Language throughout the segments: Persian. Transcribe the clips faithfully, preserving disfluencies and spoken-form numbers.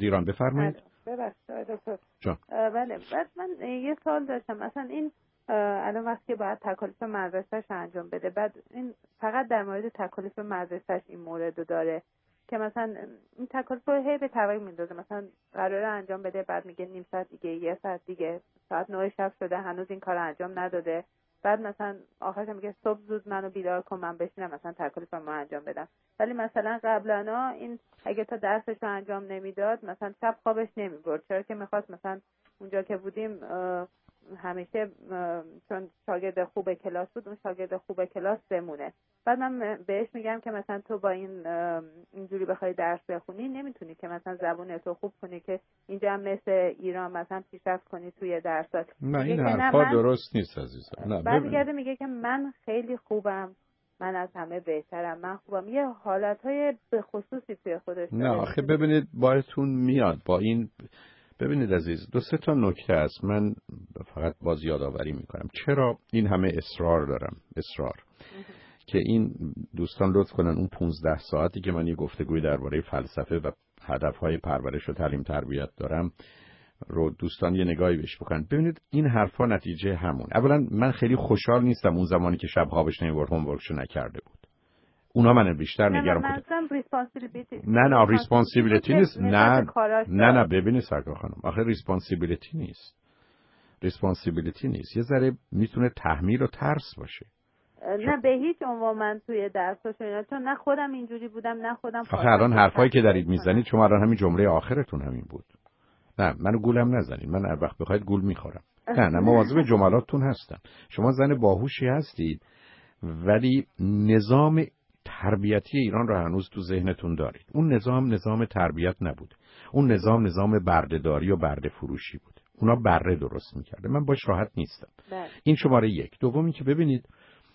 ایران. بفرمایید. ببخشید دکتر. جان. بله بعد من یه سوال داشتم، مثلا این الان وقتی که باید تکالیف مدرسه‌اش انجام بده، بعد این فقط در مورد تکالیف مدرسه‌اش این مورد داره که مثلا این تکالیف رو هی به تعویق میندازه، مثلا قراره انجام بده بعد میگه نیم ساعت دیگه، یه ساعت دیگه، ساعت نه شب شده هنوز این کار انجام نداده، بعد مثلا آخرش میگه صبح زود منو بیدار کن من بشینم مثلا تکالیفمو انجام بدم. ولی مثلا قبلا این اگه تا درسش رو انجام نمیداد مثلا شب خوابش نمیبرد، چرا که میخواست مثلا اونجا که بودیم همیشه چون شاگرد خوب کلاس بود اون شاگرد خوب کلاس بمونه. بعد من بهش میگم که مثلا تو با این اینجوری بخوای درس بخونی نمیتونی که مثلا زبون تو خوب کنی که اینجا هم مثل ایران مثلا پیشرفت کنی توی درسات. نه این حرفا درست نیست عزیزم. نه برمیگرده میگه که من خیلی خوبم، من از همه بهترم، من خوبم، یه حالتهای به خصوصی توی خودش داره. نه آخه ببینید بایتون میاد با این. ببینید عزیز دو سه تا نکته است من فقط باز یادآوری میکنم چرا این همه اصرار دارم اصرار که این دوستان لطف کنن اون پونزده ساعتی که من یه گفتگوی درباره فلسفه و هدفهای پرورش و تعلیم تربیت دارم رو دوستان یه نگاهی بهش بکنن. ببینید این حرفا نتیجه همون. اولا من خیلی خوشحال نیستم اون زمانی که شب خوابش نمیبرد هومورکشو نکرده بود. اونا من بیشتر نگران کنم. نه نه ریسپانسیبیلیتی نیست. نه نه نه ببینید سرکار خانم آخه ریسپانسیبیلیتی نیست. ریسپانسیبیلیتی نیست. یه ذره میتونه تحمیل و ترس باشه. نه به هیچ عنوان من توی درساش اینا چون نه خودم اینجوری بودم نه خودم. آخه الان حرفایی که دارید میزنید شما الان همین جمله آخرتون همین بود. نه منو گولم نزنید. من هر وقت بخواید گول میخورم. نه نه مواظب جملاتتون هستم. شما زن باهوشی هستید ولی نظام تربیتی ایران رو هنوز تو ذهنتون دارید. اون نظام نظام تربیت نبود. اون نظام نظام بردهداری و برده فروشی بود. اونا بره درست میکرده. من باش راحت نیستم. بله. این شماره یک. دومی که ببینید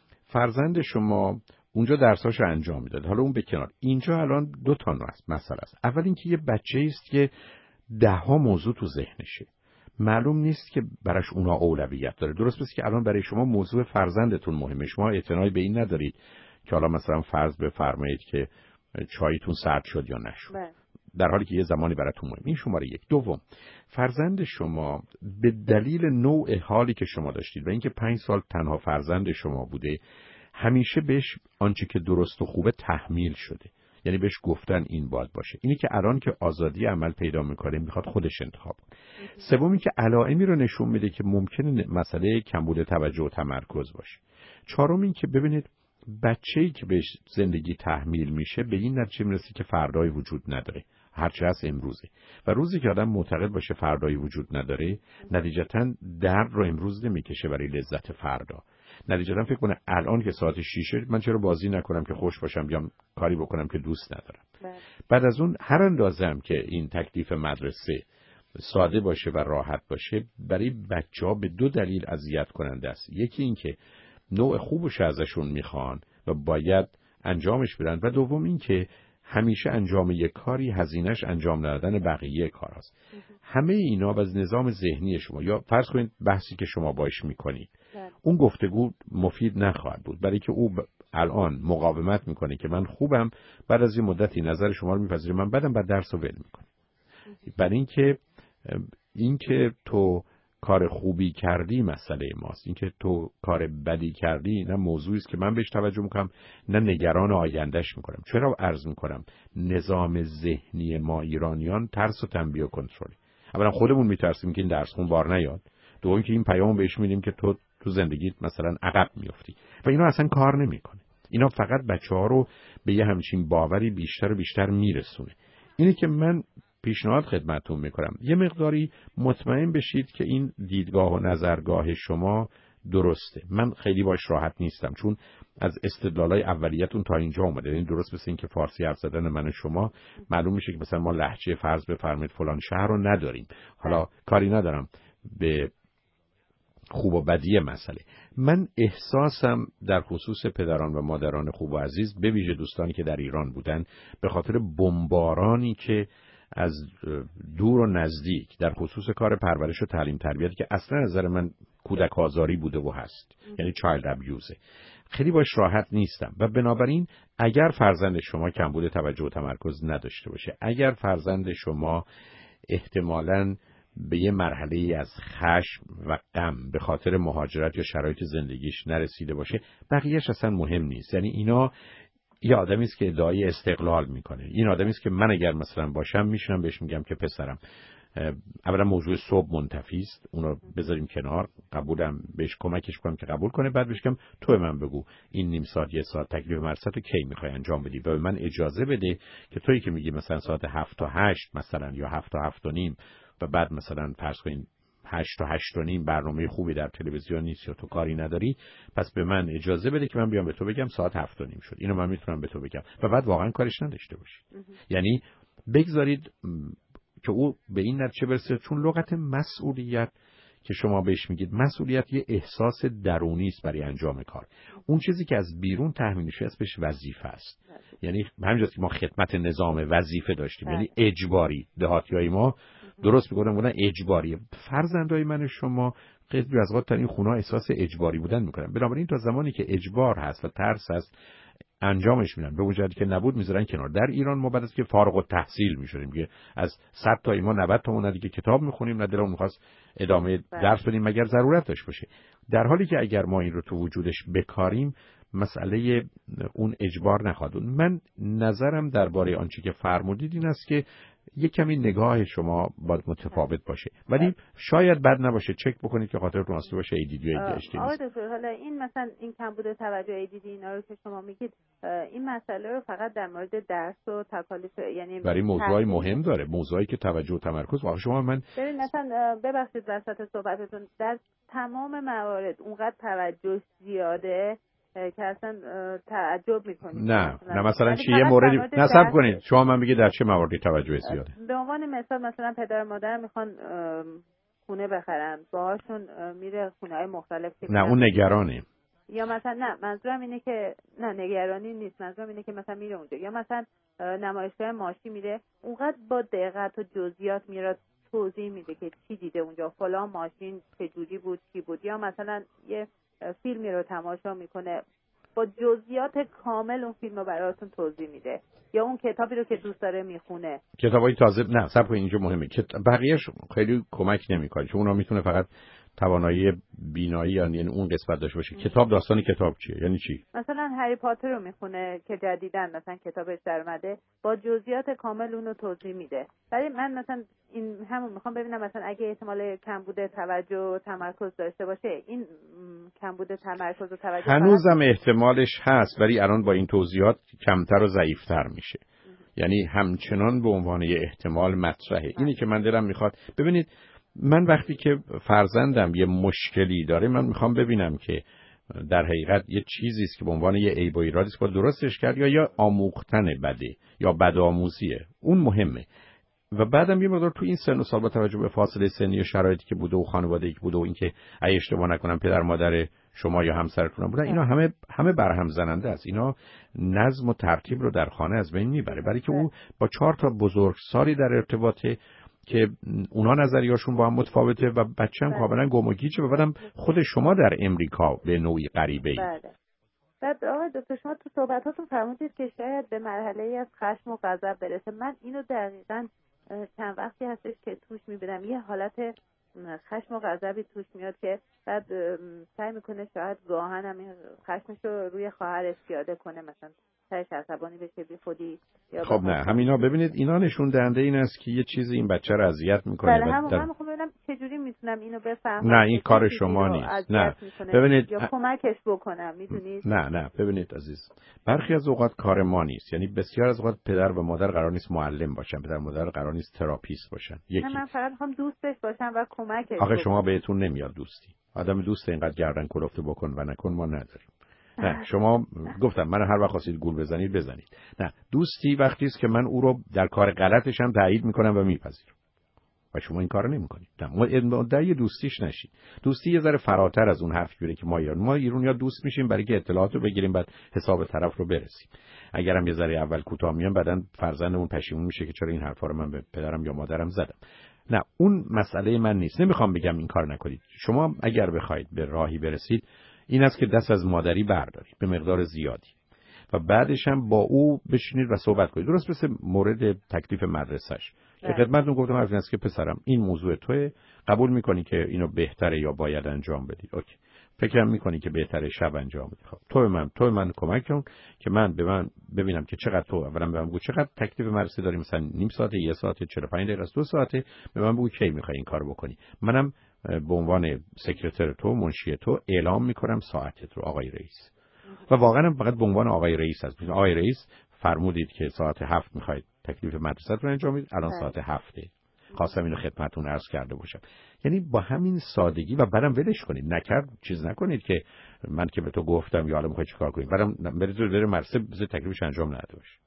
فرزند شما اونجا درساشو انجام میداد. حالا اون به کنار. اینجا الان دو تا مسئله است. اول اینکه یه بچه است که ده ها موضوع تو ذهنشه. معلوم نیست که براش اونا اولویت داره. درست پس که الان برای شما موضوع فرزندتون مهمه. شما اعتنایی به این ندارید که حالا مثلا فرض بفرمایید که چایتون سرد شد یا نشد. بله. در حالی که یه زمانی براتون مهم. این شماره یک. دوم فرزند شما به دلیل نوع حالی که شما داشتید و اینکه پنج سال تنها فرزند شما بوده همیشه بهش آنچه که درست و خوبه تحمیل شده. یعنی بهش گفتن این باید باشه. اینی که الان که آزادی عمل پیدا میکنه میخواد خودش انتخاب کنه. سومی که علائمی رو نشون میده که ممکنه مسئله کمبود توجه و تمرکز باشه. چهارم این که ببینید بچه‌ای که بهش زندگی تحمیل میشه به این نتیجه میرسه که فردایی وجود نداره. هرچه هست امروزه. و روزی که آدم معتقد باشه فردایی وجود نداره نتیجتاً درد رو امروز نمیکشه برای لذت فردا. نتیجتاً فکر کنه الان که ساعت شیشه من چرا بازی نکنم که خوش باشم یا کاری بکنم که دوست ندارم. بله. بعد از اون هر اندازم که این تکلیف مدرسه ساده باشه و راحت باشه برای بچه‌ها به دو دلیل اذیت کننده است. یکی این که نوع خوبش ازشون میخوان و باید انجامش بدن و دوم این که همیشه انجام یک کاری هزینه‌اش انجام ندادن بقیه کار است. همه اینا از نظام ذهنی شما یا فرض کنید بحثی که شما باش میکنید اون گفتگو مفید نخواهد بود برای که او ب... الان مقاومت میکنه که من خوبم بعد از یه مدتی نظر شما رو میپذیره من بعدم بعد درس رو ول میکنه. برای اینکه اینکه تو کار خوبی کردی مسئله ماست. اینکه تو کار بدی کردی نه موضوعی است که من بهش توجه میکنم نه نگران آیندهش میکنم. چرا عرض میکنم نظام ذهنی ما ایرانیان ترس و تنبیه و کنترل. اولا خودمون میترسیم که این درس خون بار نیاد. دوم که این پیامو بهش میدیم که تو تو زندگیت مثلا عقب میافتی و اینا اصلا کار نمیکنه. اینا فقط بچه‌ها رو به یه همچین باوری بیشتر و بیشتر میرسونه. اینه که من پیشنهاد خدمتتون میکنم یه مقداری مطمئن بشید که این دیدگاه و نظرگاه شما درسته. من خیلی باش راحت نیستم چون از استدلالای اولیتون تا اینجا اومده. این درست مثل این که فارسی حرف زدن من و شما معلوم میشه که مثلا ما لهجه فرض بفرمایید فلان شهر رو نداریم. حالا کاری ندارم به خوب و بدی مسئله. من احساسم در خصوص پدران و مادران خوب و عزیز به ویژه دوستانی که در ایران بودن به خاطر بمبارانی که از دور و نزدیک در خصوص کار پرورش و تعلیم تربیت که اصلا نظر من کودک آزاری بوده و هست یعنی چایلد ابیوزه خیلی باش راحت نیستم و بنابراین اگر فرزند شما کمبود توجه و تمرکز نداشته باشه، اگر فرزند شما احتمالاً به یه مرحله از خشم و غم به خاطر مهاجرت یا شرایط زندگیش نرسیده باشه، بقیهش اصلا مهم نیست. یعنی اینا یه آدمی است که ادعای استقلال میکنه. این آدمی است که من اگر مثلا باشم میشونم بهش میگم که پسرم، اولا موضوع صبح منتفی است، اونو بذاریم کنار، قبولم بهش کمکش کنم که قبول کنه، بعد بهش بگم تو من بگو این نیم ساعت یه ساعت تکلیف مدرسه رو کی میخوای انجام بدی و به من اجازه بده که تویی که میگی مثلا ساعت هفت تا هشت مثلا یا هفت تا هفت و نیم و بعد مثلا فرض کنین هشت تا هشت و نیم برنامه خوبی در تلویزیون نیست یا تو کاری نداری، پس به من اجازه بده که من بیام به تو بگم ساعت هفت و نیم شد. اینو من میتونم به تو بگم و بعد واقعا کارش نداشته باشید. یعنی بگذارید که او به این نتیجه برسه، چون لغت مسئولیت که شما بهش میگید، مسئولیت یه احساس درونی است برای انجام کار. اون چیزی که از بیرون تحمیل میشه اسمش وظیفه است. یعنی همینجاست که ما خدمت نظام وظیفه داشتیم، یعنی اجباری. دهاتیای ما درست میگن بودن اجباری. فرزندای من شما خیلی از وقت در این خونه احساس اجباری بودن میکنن. بنابراین تا زمانی که اجبار هست و ترس هست انجامش میدن، به وجودی که نبود میذارن کنار. در ایران ما بعد از که فارغ التحصیل میشدیم که از صد تا ما نود تا اون دیگه کتاب میخونیم، نه دلمون میخواست ادامه درس بدیم مگر ضرورت داشت باشه. در حالی که اگر ما این رو تو وجودش بکاریم مسئله اون اجبار نخواهد. من نظرم درباره آنچه که فرمودید این است که یک کمی نگاه شما باید متفاوت باشه، ولی شاید بد نباشه چک بکنید که خاطرتون آسوده باشه ای دی دی و ای دی اچ دی نیست. آقای دکتر، حالا این مثلا این کمبود توجه ای دی دی اینا رو که شما میگید، این مسئله رو فقط در مورد درس و تکالیف، یعنی برای موضوعی مهم داره، موضوعی که توجه و تمرکز واقعا شما من ببین مثلا ببخشید وسط صحبتتون، در تمام موارد اونقدر توجه زیاده که اصلا تعجب میکنید. نه نه مثلا چی یه موردی نصب کنید شما من بگید در چه مواردی توجه زیاده. به عنوان مثال مثلا پدر مادر میخوان خونه بخرن، باهاشون میره خونه‌های مختلف. نه اون نگرانه. یا مثلا نه منظورم اینه که نه نگرانی نیست، منظورم اینه که مثلا میره اونجا، یا مثلا نمایشگاه ماشی میره، اونقدر با دقت و جزئیات میره توضیح میده که چی دیده اونجا، فلان ماشین چه جوری بود چی بود، یا مثلا یه فیلمی رو تماشا میکنه با جزئیات کامل اون فیلم رو براتون توضیح میده، یا اون کتابی رو که دوست داره میخونه. کتابای تازه نه صبر کنید اینجا مهمه که بقیه‌اش خیلی کمک نمیکنه، چون اونا میتونه فقط توانایی بینایی یعنی اون قسمت داشته باشه. کتاب داستان کتاب چیه؟ یعنی چی؟ مثلا هری پاتر رو میخونه که جدیدن مثلا کتابش در اومده، با جزئیات کامل اون رو توضیح میده. ولی من مثلا این همون میخوام ببینم مثلا اگه احتمال کمبود توجه و تمرکز داشته باشه، این کمبود تمرکز و توجه هنوزم احتمالش هست، ولی الان با این توضیحات کمتر و ضعیف‌تر میشه. یعنی همچنان به عنوان یه احتمال مطرحه. اینی که من دلم میخواد ببینید، من وقتی که فرزندم یه مشکلی داره من میخوام ببینم که در حقیقت یه چیزی است که به عنوان یه عیب و ایرادی است که درستش کرد یا یا آموختن بده یا بدآموزیه، اون مهمه. و بعدم یه مقدار تو این سن و سال با توجه به فاصله سنی و شرایطی که بوده و خانواده‌ای که بوده و اینکه اگه اشتباه نکنم پدر مادر شما یا همسرتون بودن، اینا همه همه برهم زننده است. اینا نظم و ترتیب رو در خانه از بین میبره، برای که او با چهار تا بزرگسالی در ارتباطه که اونا نظریاشون با هم متفاوته و بچه هم کاملا گم و گیجه و بعدم خود شما در امریکا به نوعی غریبه اید. بله. بعد آقای دکتر شما تو صحبتاتون فرمودید که شاید به مرحله از خشم و غضب برسه. من اینو دقیقاً چند وقتی هستش که توش میبینم یه حالت خشم و غضبی توش میاد که بعد سعی میکنه شاید گاهن هم خشمش رو روی خواهرش پیاده کنه، مثلا سرش عصبانی بشه بی خودی. خب نه همینا ببینید اینا نشون دهنده این است که یه چیزی این بچه رو اذیت میکنه. بله همون من میخوام ببینم چجوری میتونم اینو بفهمم. نه این کار شما نیست. نه ببینید یا کمکش بکنم، میدونید. نه نه ببینید عزیز، برخی از اوقات کار ما نیست. یعنی بسیار از اوقات پدر و مادر قرار نیست معلم باشن، پدر و مادر قرار نیست تراپیست باشن. یکی من فقط میخوام دوستش باشم و کمکش. آخه شما بهتون نمیاد دوستی. آدم دوست اینقدر گردن کلفته بکن و نکن ما نداریم. نه شما گفتم من هر وقت خواستید گول بزنید بزنید. نه دوستی وقتی است که من او رو در کار غلطش هم تایید میکنم و میپذیرم و شما این کارو نمیکنید. نه مدعی دوستیش نشید. دوستی یه ذره فراتر از اون حرف جوری که ما ایران ما ایرونیا دوست میشیم برای که اطلاعات رو بگیریم بعد حساب طرف رو برسیم. اگرم یه ذره اول کوتاه میام بعدن فرزندمون پشیمون میشه که چرا این حرفا رو من به پدرم یا مادرم زدم. نه اون مسئله من نیست. نمیخوام بگم این کار نکنید. شما اگر بخواید به راهی برسید این است که دست از مادری برداری به مقدار زیادی و بعدش هم با او بشینید و صحبت کنید. درست مثل مورد تکلیف مدرسه‌اش که خدمتتون گفتم حرف این است که پسرم این موضوع توئه، قبول میکنی که اینو بهتره یا باید انجام بدی؟ اوکی. فکرم میکنی که بهتره شب انجام بدی؟ خب تو به من تو به من کمک کن که من به من ببینم که چقدر تو اولا به من بگو چقدر تکلیف مدرسه داری، مثلا نیم ساعت، یک ساعت، چهل و پنج دقیقه است، دو ساعته، به من بگو کی میخوای این کارو بکنی. منم به عنوان سکرتر تو، منشی تو اعلام میکنم ساعتت رو آقای رئیس. و واقعا فقط به عنوان آقای رئیس هست. آقای رئیس فرمودید که ساعت هفت میخواید تکلیف مدرسه رو انجام بدید، الان ساعت هفته. خواستم اینو خدمتتون عرض کرده باشم. یعنی با همین سادگی و بعدم ولش کنید، نکرد چیز نکنید که من که به تو گفتم یا حالا میخوای چیکار کنی، بعدم برید بره مدرسه بذار تکلیفش انجام نده باشه.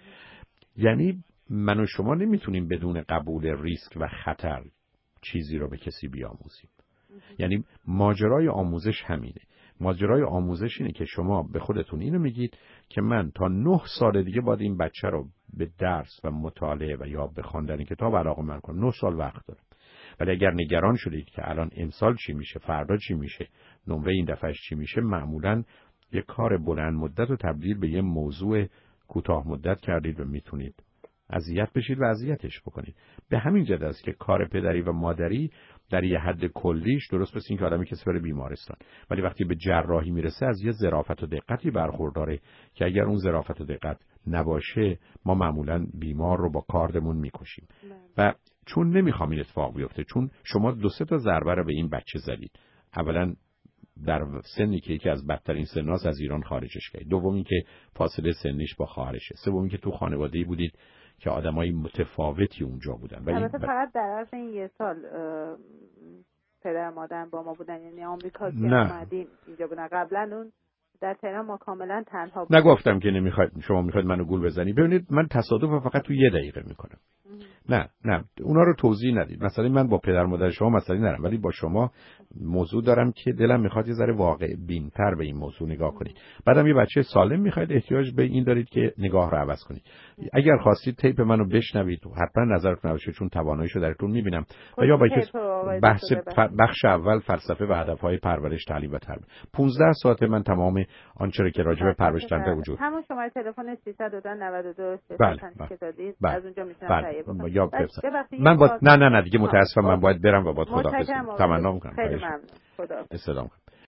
یعنی من و شما نمیتونیم بدون قبول ریسک و خطر چیزی رو به کسی بیاموزیم. یعنی ماجرای آموزش همینه. ماجرای آموزش اینه که شما به خودتون اینو میگید که من تا نه سال دیگه باید این بچه رو به درس و مطالعه و یا به خواندن کتاب علاقه‌مند کنم. نه سال وقت دارم. ولی اگر نگران شدید که الان امسال چی میشه، فردا چی میشه، نمره این دفعهش چی میشه، معمولاً یه کار بلند مدت رو تبدیل به یه موضوع کوتاه مدت کردید و میتونید اذیت بشید و اذیتش بکنید. به همین جهت است که کار پدری و مادری در یه حد کلیش درست مثل این که آدمی کسی بره بیمارستان، ولی وقتی به جراحی میرسه از یه ظرافت و دقتی برخورداره که اگر اون ظرافت و دقت نباشه ما معمولاً بیمار رو با کاردمون میکشیم. و چون نمیخوام این اتفاق بیفته، چون شما دو سه تا ضربه رو به این بچه زدید، اولا در سنی که یکی از بدترین سناس از ایران خارجش کردید، دومی که فاصله سنیش با خواهرشه، سومی که تو خانواده‌ای بودید که آدمای متفاوتی اونجا بودن. البته فقط در عرض این یه سال پدر مادر با ما بودن، یعنی آمریکا که اومدیم اینجا بودن. قبلا اون در تهران ما کاملا تنها بودیم. نگفتم که نمیخواید، شما میخواید منو گول بزنی. ببینید من تصادف فقط تو یه دقیقه میکنم. نه نه اونا رو توضیح ندید. مثلا من با پدر مادر شما مثلا نرم، ولی با شما موضوع دارم که دلم میخواد یه ذره واقع بین‌تر به این موضوع نگاه کنید. بعدم یه بچه سالم میخواید، احتیاج به این دارید که نگاه رو عوض کنید. اگر خواستید تیپ منو بشنوید، حتما نظرتون نباشه چون تواناییشو درتون میبینم. و یا با بحث بخش اول فلسفه و هدفهای پرورش، تعلیم و تربیت. پانزده ساعت من تمام آنچه که راجع به پرورش تربیت وجود. همون شماره تلفن سیصد و دو نود و دو بله که دادید بله. از اونجا میتونم تهیه بکنم. یا من با نه نه نه دیگه متاسفم من باید برم و باید خداحافظ کنم. تمنا میکنم. خیلی ممنون. خداحافظ. سلام.